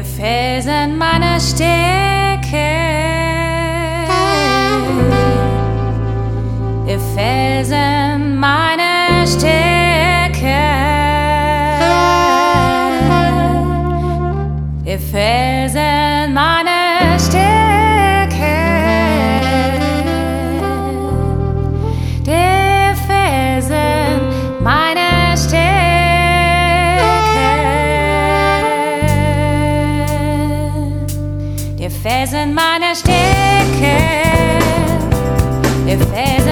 Der Felsen meiner Stärke, der Felsen meiner Stärke, der Felsen meiner Stärke, der Felsen meiner Stärke. Der Felsen meiner Stärke, der Felsen